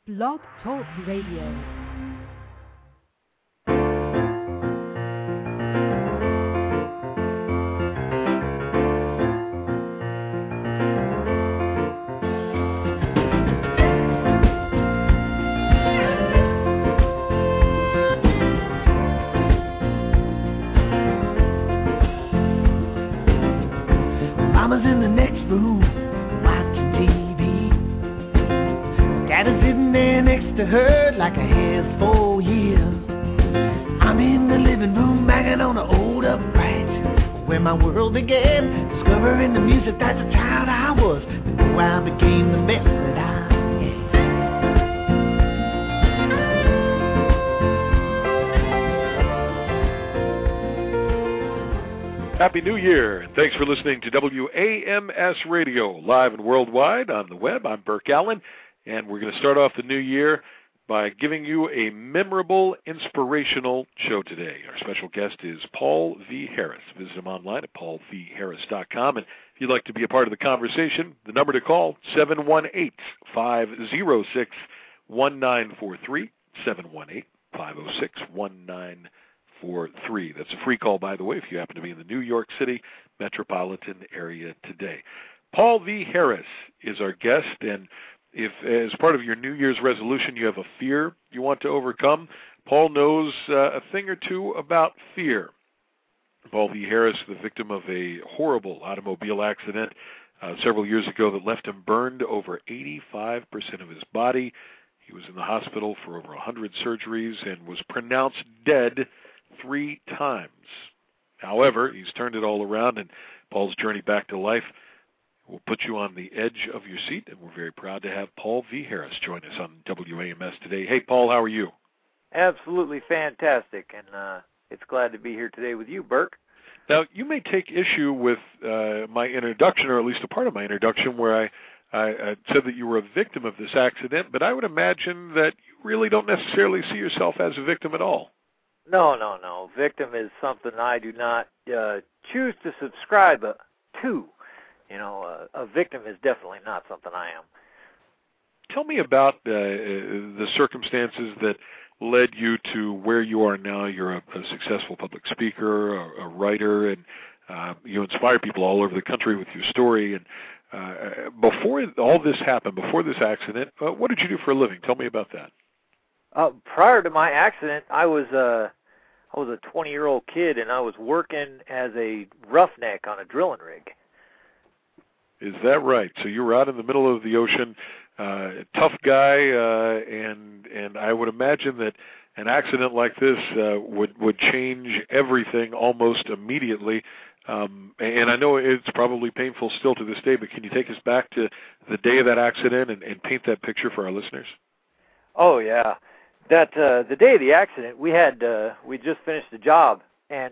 Blog Talk Radio. Mama's in the next room watching TV. Dad is sitting there next to her like a has 4 years. I'm in the living room banging on an old upright where my world began, discovering the music that the child I was before I became the mess that I am. Happy New Year, and thanks for listening to WAMS Radio, live and worldwide on the web. I'm Burke Allen, and we're going to start off the new year by giving you a memorable, inspirational show today. Our special guest is Paul V. Harris. Visit him online at paulvharris.com, and if you'd like to be a part of the conversation, the number to call, 718-506-1943, 718-506-1943. That's a free call, by the way, if you happen to be in the New York City metropolitan area today. Paul V. Harris is our guest, and if as part of your New Year's resolution you have a fear you want to overcome, Paul knows a thing or two about fear. Paul V. Harris, the victim of a horrible automobile accident several years ago that left him burned over 85% of his body. He was in the hospital for over 100 surgeries and was pronounced dead 3 times. However, he's turned it all around, and Paul's journey back to life will put you on the edge of your seat, and we're very proud to have Paul V. Harris join us on WAMS today. Hey, Paul, how are you? Absolutely fantastic, and it's glad to be here today with you, Burke. Now, you may take issue with my introduction, or at least a part of my introduction, where I said that you were a victim of this accident, but I would imagine that you really don't necessarily see yourself as a victim at all. No. Victim is something I do not choose to subscribe to. You know, a victim is definitely not something I am. Tell me about the circumstances that led you to where you are now. You're a successful public speaker, a writer, and you inspire people all over the country with your story. And before all this happened, before this accident, what did you do for a living? Tell me about that. Prior to my accident, I was a 20-year-old kid, and I was working as a roughneck on a drilling rig. Is that right? So you were out in the middle of the ocean, tough guy, and I would imagine that an accident like this would change everything almost immediately. And I know it's probably painful still to this day, but can you take us back to the day of that accident and paint that picture for our listeners? Oh, yeah. That the day of the accident, we just finished the job, and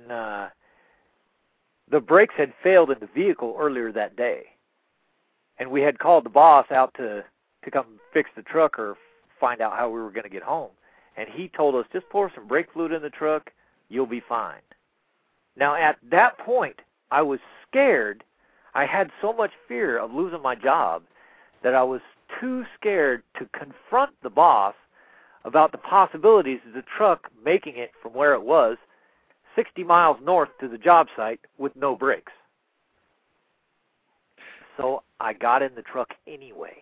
the brakes had failed in the vehicle earlier that day. And we had called the boss out to come fix the truck or find out how we were going to get home. And he told us, just pour some brake fluid in the truck, you'll be fine. Now, at that point, I was scared. I had so much fear of losing my job that I was too scared to confront the boss about the possibilities of the truck making it from where it was 60 miles north to the job site with no brakes. So I got in the truck anyway.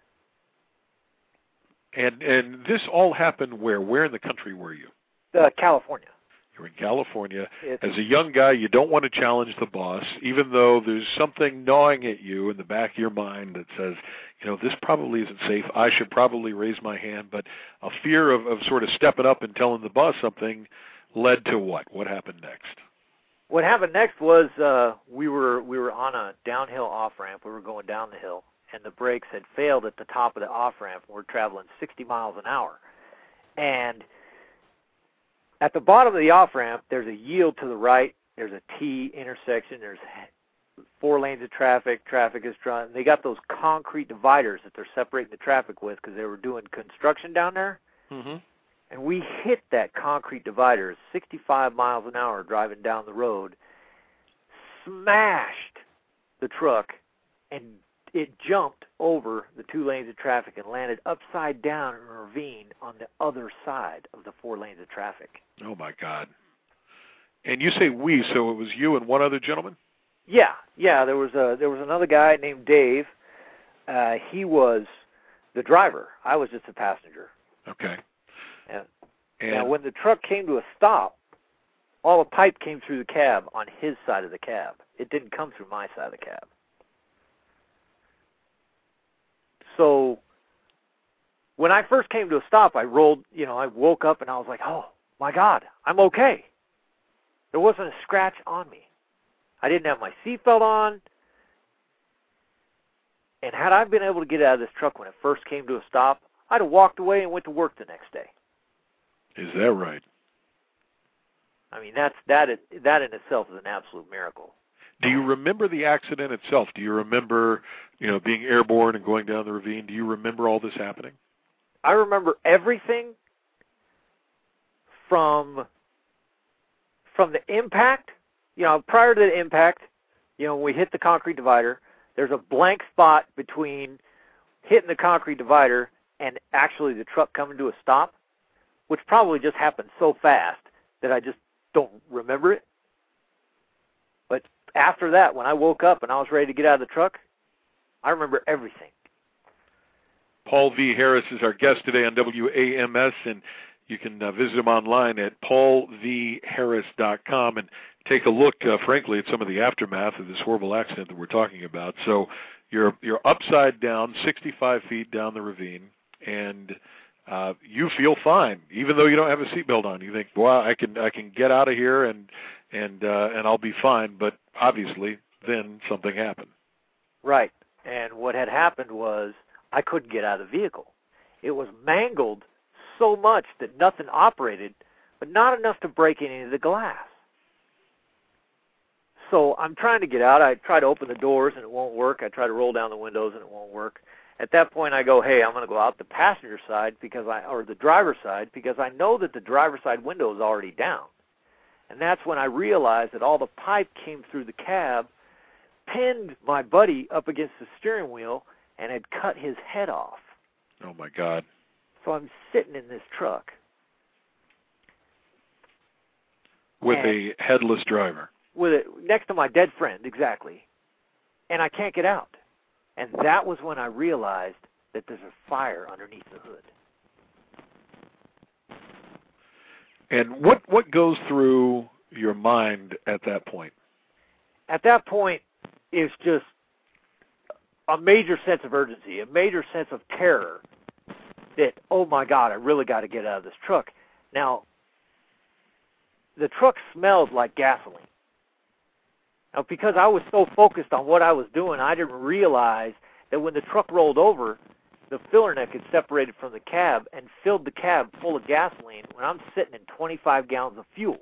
And this all happened where? Where in the country were you? California. You're in California. As a young guy, you don't want to challenge the boss, even though there's something gnawing at you in the back of your mind that says, you know, this probably isn't safe. I should probably raise my hand. But a fear of sort of stepping up and telling the boss something led to what? What happened next? What happened next was we were on a downhill off-ramp. We were going down the hill, and the brakes had failed at the top of the off-ramp. We're traveling 60 miles an hour. And at the bottom of the off-ramp, there's a yield to the right. There's a T intersection. There's 4 lanes of traffic. Traffic is trying. They got those concrete dividers that they're separating the traffic with because they were doing construction down there. Mm-hmm. And we hit that concrete divider 65 miles an hour driving down the road, smashed the truck, and it jumped over the 2 lanes of traffic and landed upside down in a ravine on the other side of the 4 lanes of traffic. Oh, my God. And you say we, so it was you and one other gentleman? Yeah. There was another guy named Dave. He was the driver. I was just a passenger. Okay. And now, when the truck came to a stop, all the pipe came through the cab on his side of the cab. It didn't come through my side of the cab. So when I first came to a stop, I woke up and I was like, oh, my God, I'm okay. There wasn't a scratch on me. I didn't have my seatbelt on. And had I been able to get out of this truck when it first came to a stop, I'd have walked away and went to work the next day. Is that right? I mean, that in itself is an absolute miracle. Do you remember the accident itself? Do you remember, being airborne and going down the ravine? Do you remember all this happening? I remember everything from the impact. Prior to the impact, when we hit the concrete divider, there's a blank spot between hitting the concrete divider and actually the truck coming to a stop, which probably just happened so fast that I just don't remember it. But after that, when I woke up and I was ready to get out of the truck, I remember everything. Paul V. Harris is our guest today on WAMS, and you can visit him online at paulvharris.com and take a look, frankly, at some of the aftermath of this horrible accident that we're talking about. So you're upside down, 65 feet down the ravine, and you feel fine, even though you don't have a seatbelt on. You think, well, I can get out of here and I'll be fine. But obviously, then something happened. Right. And what had happened was I couldn't get out of the vehicle. It was mangled so much that nothing operated, but not enough to break any of the glass. So I'm trying to get out. I try to open the doors and it won't work. I try to roll down the windows and it won't work. At that point, I go, hey, I'm going to go out the passenger side or the driver's side, because I know that the driver's side window is already down. And that's when I realized that all the pipe came through the cab, pinned my buddy up against the steering wheel, and had cut his head off. Oh, my God. So I'm sitting in this truck. With a headless driver. With it next to my dead friend, exactly. And I can't get out. And that was when I realized that there's a fire underneath the hood. And what goes through your mind at that point? At that point, it's just a major sense of urgency, a major sense of terror that, oh my God, I really got to get out of this truck. Now, the truck smelled like gasoline. Now, because I was so focused on what I was doing, I didn't realize that when the truck rolled over, the filler neck had separated from the cab and filled the cab full of gasoline when I'm sitting in 25 gallons of fuel.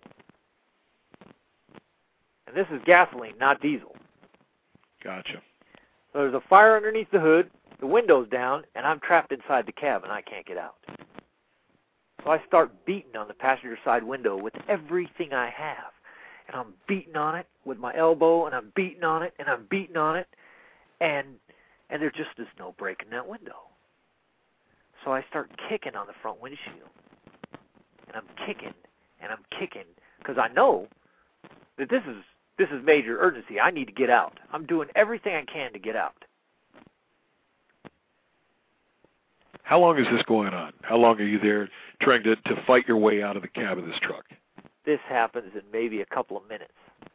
And this is gasoline, not diesel. Gotcha. So there's a fire underneath the hood, the window's down, and I'm trapped inside the cab and I can't get out. So I start beating on the passenger side window with everything I have. And I'm beating on it with my elbow, and I'm beating on it, and I'm beating on it, and there just is no break in that window. So I start kicking on the front windshield, and I'm kicking, because I know that this is major urgency. I need to get out. I'm doing everything I can to get out. How long is this going on? How long are you there trying to fight your way out of the cab of this truck? This happens in maybe a couple of minutes.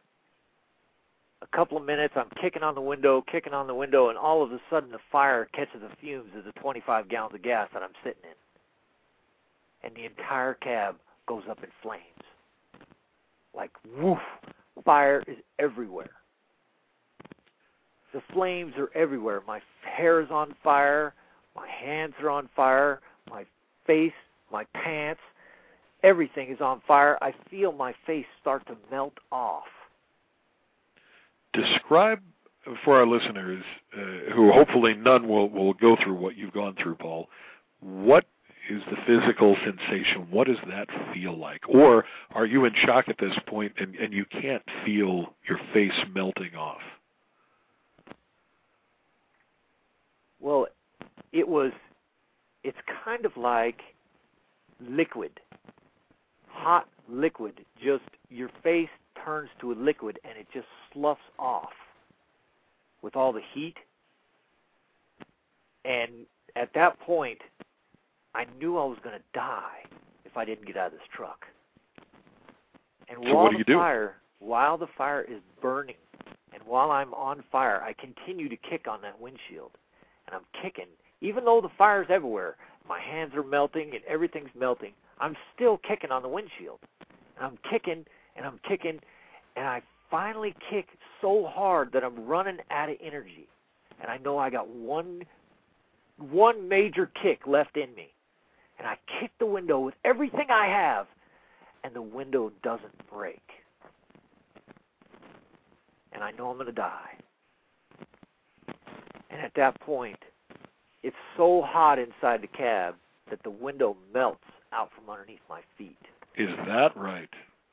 A couple of minutes, I'm kicking on the window, and all of a sudden the fire catches the fumes of the 25 gallons of gas that I'm sitting in. And the entire cab goes up in flames. Like, woof, fire is everywhere. The flames are everywhere. My hair is on fire, my hands are on fire, my face, my pants, everything is on fire. I feel my face start to melt off. Describe for our listeners, who hopefully none will go through what you've gone through, Paul, what is the physical sensation? What does that feel like? Or are you in shock at this point and you can't feel your face melting off? Well, it's kind of like liquid, hot liquid. Just your face turns to a liquid and it just sloughs off with all the heat. And at that point, I knew I was going to die if I didn't get out of this truck. And so what do you do? While the fire is burning, and while I'm on fire, I continue to kick on that windshield. And I'm kicking. Even though the fire's everywhere, my hands are melting and everything's melting, I'm still kicking on the windshield. And I'm kicking, and I'm kicking, and I finally kick so hard that I'm running out of energy. And I know I got one major kick left in me. And I kick the window with everything I have, and the window doesn't break. And I know I'm going to die. And at that point, it's so hot inside the cab that the window melts out from underneath my feet. Is that right?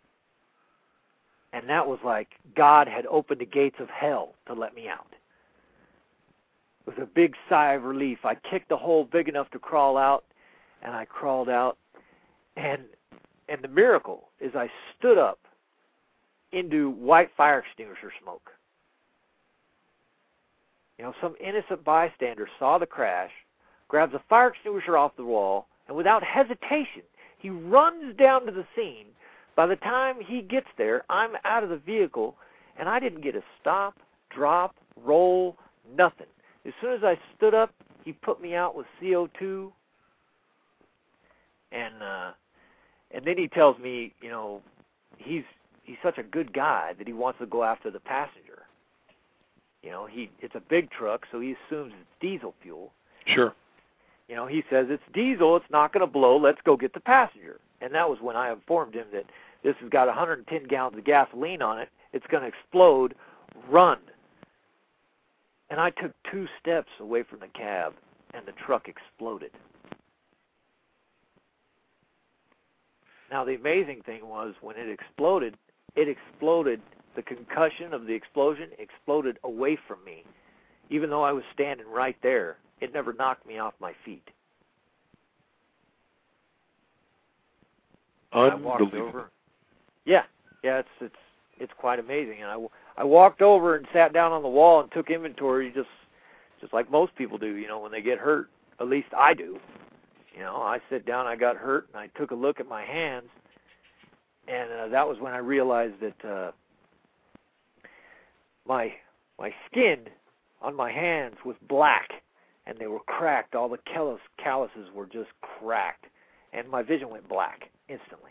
And that was like God had opened the gates of hell to let me out. With a big sigh of relief, I kicked a hole big enough to crawl out, and I crawled out. And the miracle is I stood up into white fire extinguisher smoke. You know, some innocent bystander saw the crash, grabs a fire extinguisher off the wall, and without hesitation, he runs down to the scene. By the time he gets there, I'm out of the vehicle, and I didn't get a stop, drop, roll, nothing. As soon as I stood up, he put me out with CO2, and then he tells me, you know, he's such a good guy that he wants to go after the passenger. You know, it's a big truck, so he assumes it's diesel fuel. Sure. You know, he says, it's diesel, it's not going to blow, let's go get the passenger. And that was when I informed him that this has got 110 gallons of gasoline on it, it's going to explode, run. And I took 2 steps away from the cab, and the truck exploded. Now, the amazing thing was, when it exploded, the concussion of the explosion exploded away from me. Even though I was standing right there, it never knocked me off my feet. Unbelievable. I walked over. Yeah, it's quite amazing. And I walked over and sat down on the wall and took inventory, just like most people do. You know, when they get hurt, at least I do. You know, I sit down, I got hurt, and I took a look at my hands, and that was when I realized that my skin on my hands was black, and they were cracked. All the calluses were just cracked, and my vision went black instantly.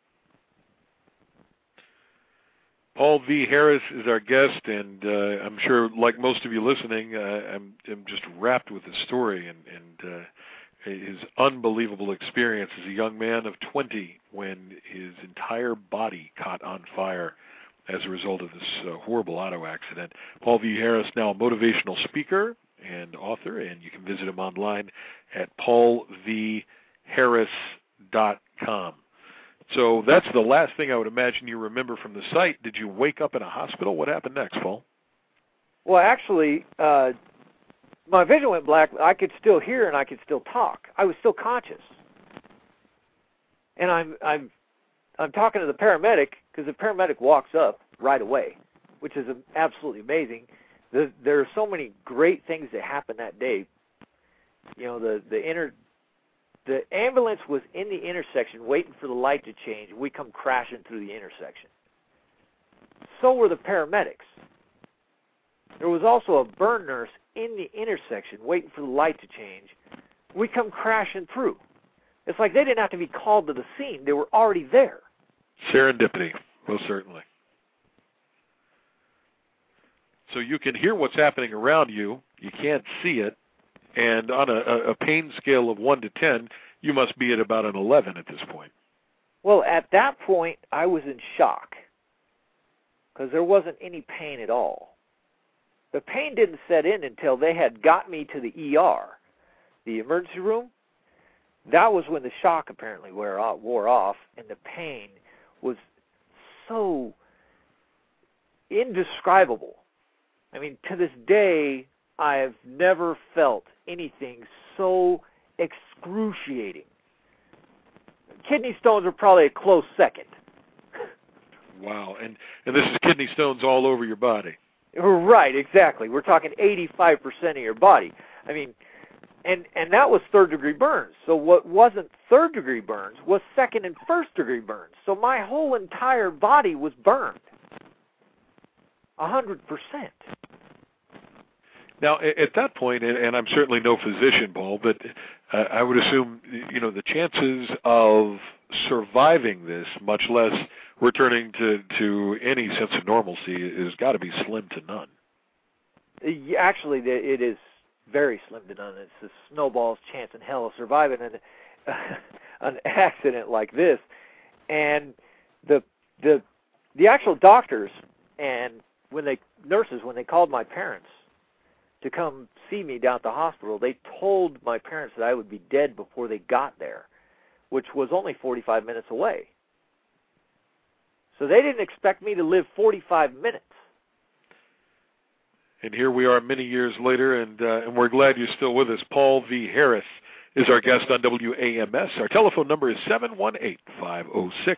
Paul V. Harris is our guest, and I'm sure, like most of you listening, I'm just wrapped with the story and his unbelievable experience as a young man of 20 when his entire body caught on fire as a result of this horrible auto accident. Paul V. Harris, now a motivational speaker and author, and you can visit him online at paulvharris.com. So that's the last thing I would imagine you remember from the site. Did you wake up in a hospital? What happened next, Paul? Well, actually, my vision went black. I could still hear and I could still talk. I was still conscious. And I'm talking to the paramedic, because the paramedic walks up right away, which is absolutely amazing. There are so many great things that happened that day. You know, the ambulance was in the intersection waiting for the light to change. We come crashing through the intersection. So were the paramedics. There was also a burn nurse in the intersection waiting for the light to change. We come crashing through. It's like they didn't have to be called to the scene. They were already there. Serendipity, most certainly. So you can hear what's happening around you. You can't see it. And on a pain scale of 1 to 10, you must be at about an 11 at this point. Well, at that point, I was in shock, because there wasn't any pain at all. The pain didn't set in until they had got me to the ER, the emergency room. That was when the shock apparently wore off, and the pain was so indescribable. I mean, to this day, I have never felt anything so excruciating. Kidney stones are probably a close second. Wow, and this is kidney stones all over your body. Right, exactly. We're talking 85% of your body. I mean, and that was third-degree burns. So what wasn't third-degree burns was second- and first-degree burns. So my whole entire body was burned, 100%. Now, at that point, and I'm certainly no physician, Paul, but I would assume, the chances of surviving this, much less returning to any sense of normalcy, has got to be slim to none. Actually, it is very slim to none. It's a snowball's chance in hell of surviving an accident like this. And the actual doctors and nurses, when they called my parents to come see me down at the hospital, they told my parents that I would be dead before they got there, which was only 45 minutes away. So they didn't expect me to live 45 minutes. And here we are many years later, and we're glad you're still with us. Paul V. Harris is our guest on WAMS. Our telephone number is 718-506-1944,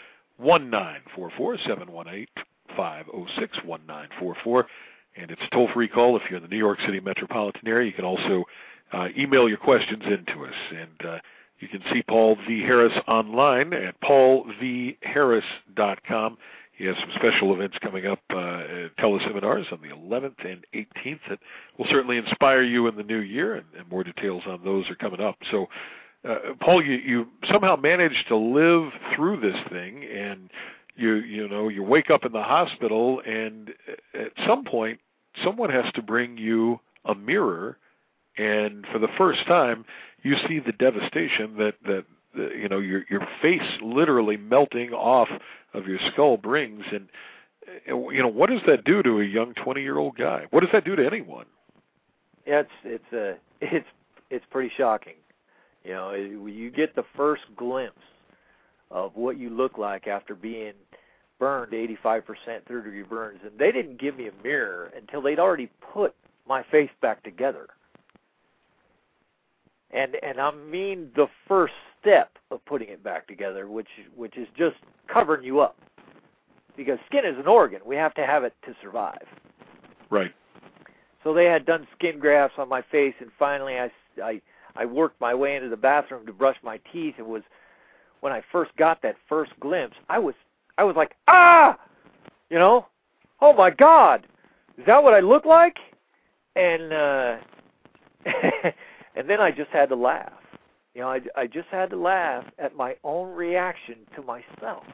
718-506-1944. And it's a toll-free call if you're in the New York City metropolitan area. You can also email your questions into us. And you can see Paul V. Harris online at paulvharris.com. He has some special events coming up, teleseminars on the 11th and 18th that will certainly inspire you in the new year, and more details on those are coming up. So, Paul, you somehow managed to live through this thing, and you wake up in the hospital, and at some point, someone has to bring you a mirror, and for the first time, you see the devastation that your face literally melting off of your skull brings. And what does that do to a young 20-year-old guy? What does that do to anyone? Yeah, it's pretty shocking. You get the first glimpse of what you look like after being burned 85% third-degree burns, and they didn't give me a mirror until they'd already put my face back together. And I mean the first step of putting it back together, which is just covering you up. Because skin is an organ. We have to have it to survive. Right. So they had done skin grafts on my face, and finally I worked my way into the bathroom to brush my teeth. It was when I first got that first glimpse, I was like, ah! Oh my God! Is that what I look like? And and then I just had to laugh. I just had to laugh at my own reaction to myself.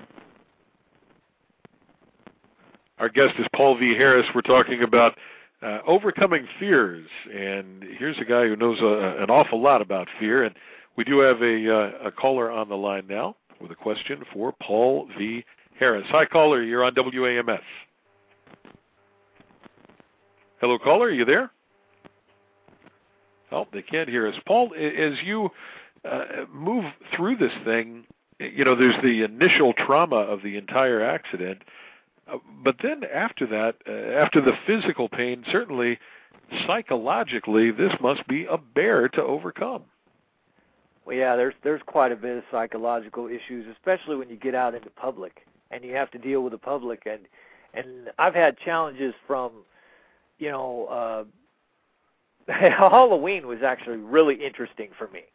Our guest is Paul V. Harris. We're talking about overcoming fears, and here's a guy who knows an awful lot about fear. And we do have a caller on the line now with a question for Paul V. Harris. Hi, caller. You're on WAMS. Hello, caller. Are you there? Oh, they can't hear us. Paul, as you move through this thing, there's the initial trauma of the entire accident, but then after that, after the physical pain, certainly psychologically, this must be a bear to overcome. Well, yeah, there's quite a bit of psychological issues, especially when you get out into public and you have to deal with the public. And I've had challenges from, Halloween was actually really interesting for me.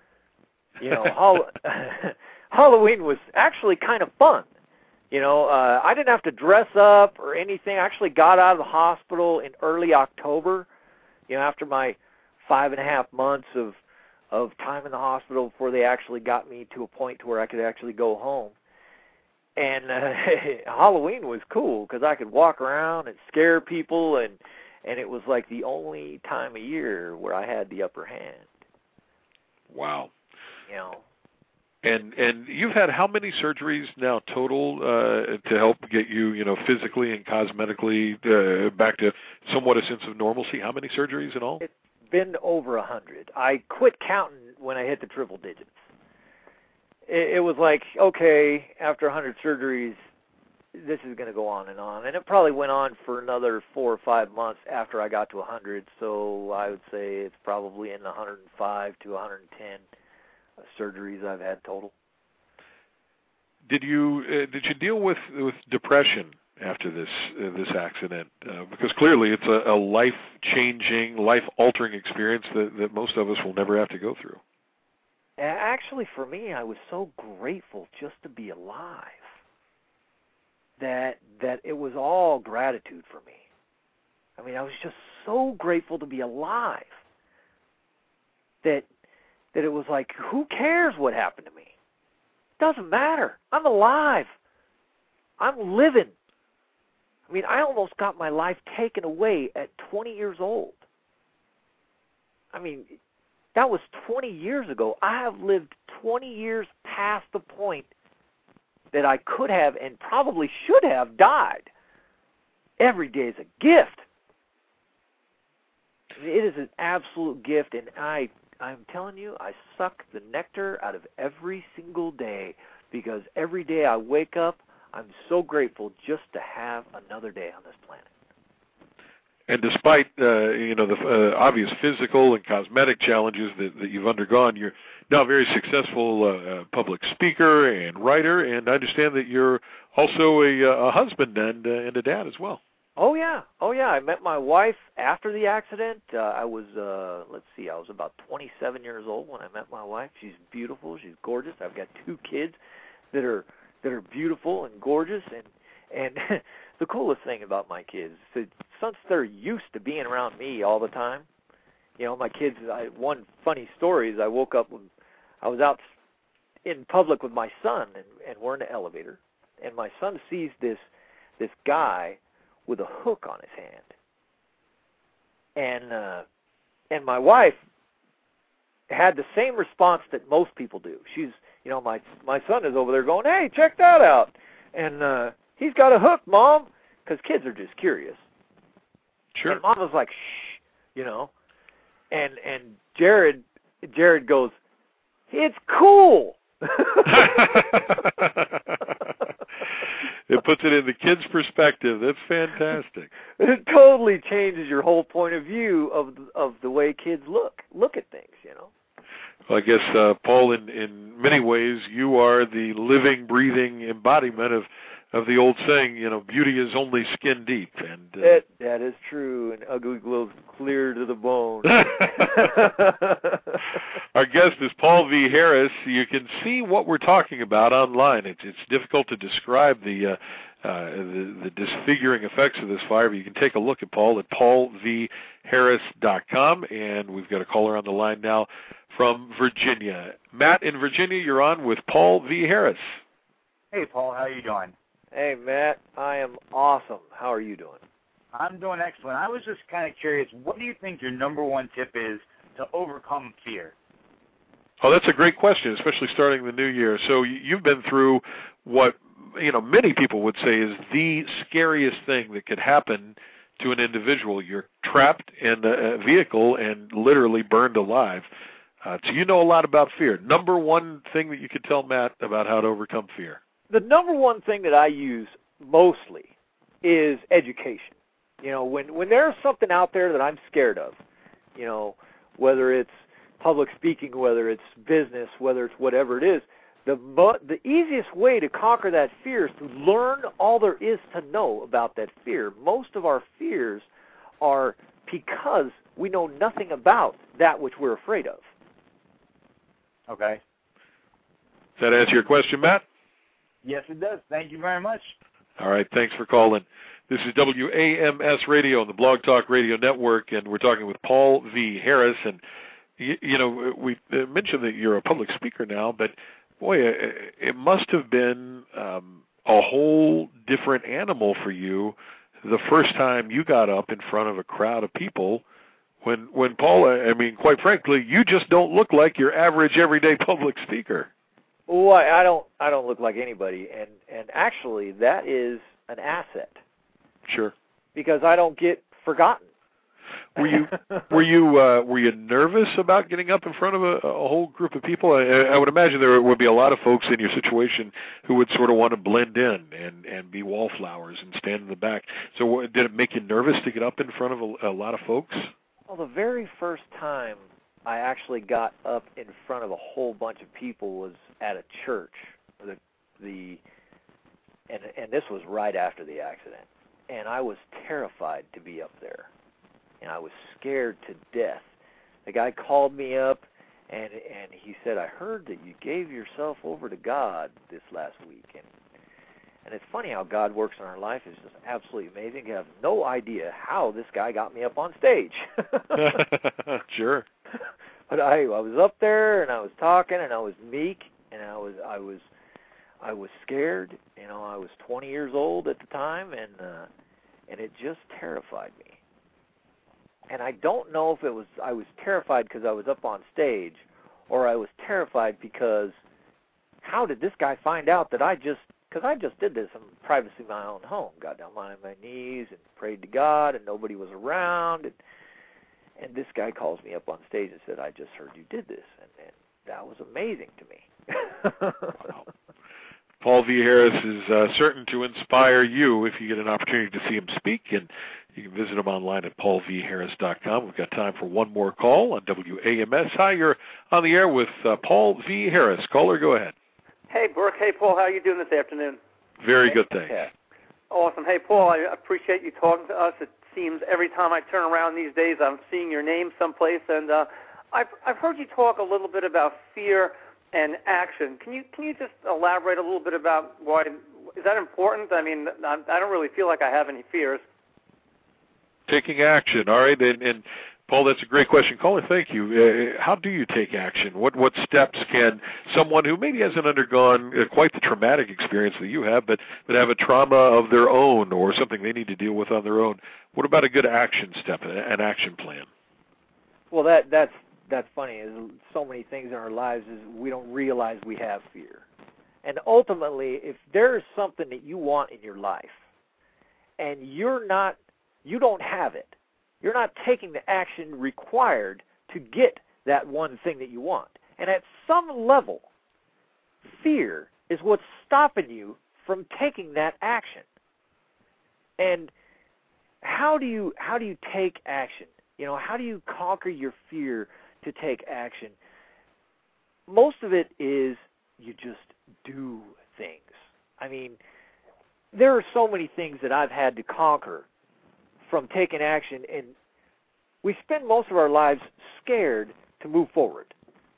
Halloween was actually kind of fun. I didn't have to dress up or anything. I actually got out of the hospital in early October, after my 5.5 months of time in the hospital before they actually got me to a point to where I could actually go home. And Halloween was cool because I could walk around and scare people, and it was like the only time of year where I had the upper hand. Wow. And you've had how many surgeries now total to help get you, physically and cosmetically back to somewhat a sense of normalcy? How many surgeries in all? It's been over 100. I quit counting when I hit the triple digits. It was like, okay, after 100 surgeries, this is going to go on. And it probably went on for another 4 or 5 months after I got to 100, so I would say it's probably in the 105 to 110 surgeries I've had total. Did you deal with depression after this accident? Because clearly it's a life-changing, life-altering experience that most of us will never have to go through. Actually, for me, I was so grateful just to be alive that it was all gratitude for me. I mean, I was just so grateful to be alive that it was like, who cares what happened to me? It doesn't matter. I'm alive. I'm living. I mean, I almost got my life taken away at 20 years old. I mean, that was 20 years ago. I have lived 20 years past the point that I could have and probably should have died. Every day is a gift. It is an absolute gift, and I'm telling you, I suck the nectar out of every single day, because every day I wake up, I'm so grateful just to have another day on this planet. And despite the obvious physical and cosmetic challenges that you've undergone, you're now a very successful public speaker and writer, and I understand that you're also a husband and a dad as well. Oh yeah. I met my wife after the accident. I was about 27 years old when I met my wife. She's beautiful. She's gorgeous. I've got 2 kids that are beautiful and gorgeous, and the coolest thing about my kids is that since they're used to being around me all the time, my kids. One funny story is I woke up when I was out in public with my son, and we're in the elevator, and my son sees this guy with a hook on his hand, and my wife had the same response that most people do. She's, my son is over there going, "Hey, check that out," and he's got a hook, Mom, because kids are just curious. Sure. And Mom was like, "Shh," and Jared goes, "It's cool." It puts it in the kid's perspective. That's fantastic. It totally changes your whole point of view of the way kids look at things, Well, I guess, Paul, in many ways, you are the living, breathing embodiment of the old saying, beauty is only skin deep. And that is true, and ugly glows clear to the bone. Our guest is Paul V. Harris. You can see what we're talking about online. It's difficult to describe the disfiguring effects of this fire, but you can take a look at Paul at paulvharris.com, and we've got a caller on the line now from Virginia. Matt in Virginia, you're on with Paul V. Harris. Hey, Paul, how are you doing? Hey, Matt, I am awesome. How are you doing? I'm doing excellent. I was just kind of curious, what do you think your number one tip is to overcome fear? Oh, that's a great question, especially starting the new year. So you've been through what, many people would say is the scariest thing that could happen to an individual. You're trapped in a vehicle and literally burned alive. So you know a lot about fear. Number one thing that you could tell Matt about how to overcome fear? The number one thing that I use mostly is education. When there's something out there that I'm scared of, whether it's public speaking, whether it's business, whether it's whatever it is, the easiest way to conquer that fear is to learn all there is to know about that fear. Most of our fears are because we know nothing about that which we're afraid of. Okay. Does that answer your question, Matt? Yes, it does. Thank you very much. All right. Thanks for calling. This is WAMS Radio on the Blog Talk Radio Network, and we're talking with Paul V. Harris. And, we mentioned that you're a public speaker now, but, boy, it must have been a whole different animal for you the first time you got up in front of a crowd of people when Paul, quite frankly, you just don't look like your average everyday public speaker. Well, I don't look like anybody, and actually that is an asset. Sure. Because I don't get forgotten. Were you nervous about getting up in front of a whole group of people? I would imagine there would be a lot of folks in your situation who would sort of want to blend in and be wallflowers and stand in the back. So did it make you nervous to get up in front of a lot of folks? Well, the very first time I actually got up in front of a whole bunch of people was at a church. And this was right after the accident. And I was terrified to be up there. And I was scared to death. The guy called me up, and he said, I heard that you gave yourself over to God this last week. And it's funny how God works in our life. It's just absolutely amazing. You have no idea how this guy got me up on stage. Sure. But I was up there, and I was talking, and I was meek, and I was scared. You know, I was 20 years old at the time, and it just terrified me. And I don't know if I was terrified because I was up on stage, or I was terrified because how did this guy find out that because I just did this in privacy of my own home, got down on my knees and prayed to God, and nobody was around, and this guy calls me up on stage and said, I just heard you did this, and that was amazing to me. Wow. Paul V. Harris is certain to inspire you if you get an opportunity to see him speak, and you can visit him online at paulvharris.com. We've got time for one more call on WAMS. Hi, you're on the air with Paul V. Harris. Caller, go ahead. Hey, Brooke. Hey, Paul. How are you doing this afternoon? Very good, thanks. Yeah. Awesome. Hey, Paul, I appreciate you talking to us. It seems every time I turn around these days, I'm seeing your name someplace, and I've heard you talk a little bit about fear and action. Can you just elaborate a little bit about why? Is that important? I mean, I don't really feel like I have any fears. Taking action. All right. And Paul, that's a great question. Caller, thank you. How do you take action? What steps can someone who maybe hasn't undergone quite the traumatic experience that you have, but have a trauma of their own or something they need to deal with on their own, what about a good action step, an action plan? Well, that's funny. Is so many things in our lives is we don't realize we have fear. And ultimately, if there is something that you want in your life and you don't have it, you're not taking the action required to get that one thing that you want. And at some level, fear is what's stopping you from taking that action. And how do you take action? You know, how do you conquer your fear to take action? Most of it is you just do things. I mean, there are so many things that I've had to conquer from taking action, and we spend most of our lives scared to move forward.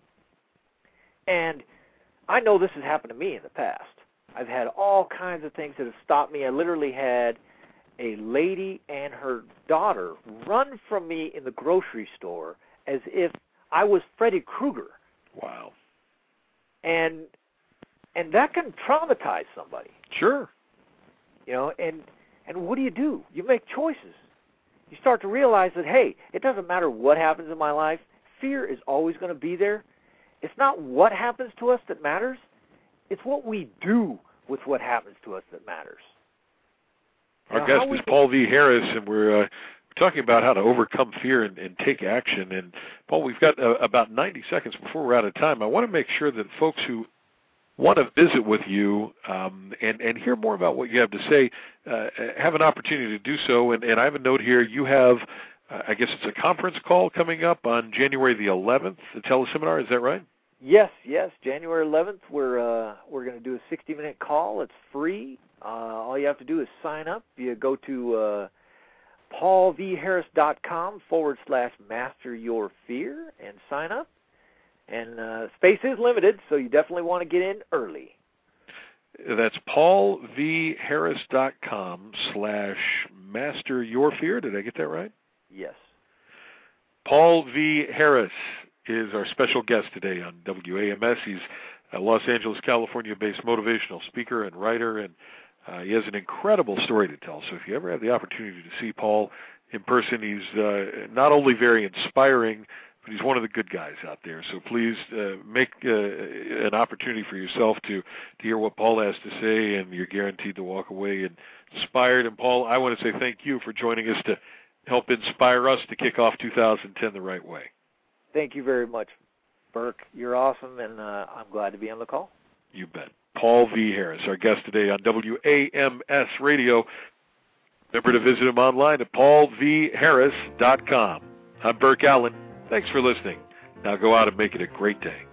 And I know this has happened to me in the past. I've had all kinds of things that have stopped me. I literally had a lady and her daughter run from me in the grocery store as if I was Freddy Krueger. Wow. And that can traumatize somebody. Sure. You know, and what do? You make choices. You start to realize that, hey, it doesn't matter what happens in my life. Fear is always going to be there. It's not what happens to us that matters. It's what we do with what happens to us that matters. Our guest is Paul V. Harris, and we're talking about how to overcome fear and take action. And, Paul, we've got about 90 seconds before we're out of time. I want to make sure that folks who want to visit with you and hear more about what you have to say have an opportunity to do so. And I have a note here. You have, I guess it's a conference call coming up on January the 11th, the teleseminar. Is that right? Yes. January 11th, we're going to do a 60-minute call. It's free. All you have to do is sign up. You go to paulvharris.com/masteryourfear and sign up. And space is limited, so you definitely want to get in early. That's paulvharris.com/masteryourfear. Did I get that right? Yes. Paul V. Harris is our special guest today on WAMS. He's a Los Angeles, California-based motivational speaker and writer, and he has an incredible story to tell. So if you ever have the opportunity to see Paul in person, he's not only very inspiring, but he's one of the good guys out there. So please make an opportunity for yourself to hear what Paul has to say, and you're guaranteed to walk away inspired. And Paul, I want to say thank you for joining us to help inspire us to kick off 2010 the right way. Thank you very much, Burke. You're awesome, and I'm glad to be on the call. You bet. Paul V. Harris, our guest today on WAMS Radio. Remember to visit him online at paulvharris.com. I'm Burke Allen. Thanks for listening. Now go out and make it a great day.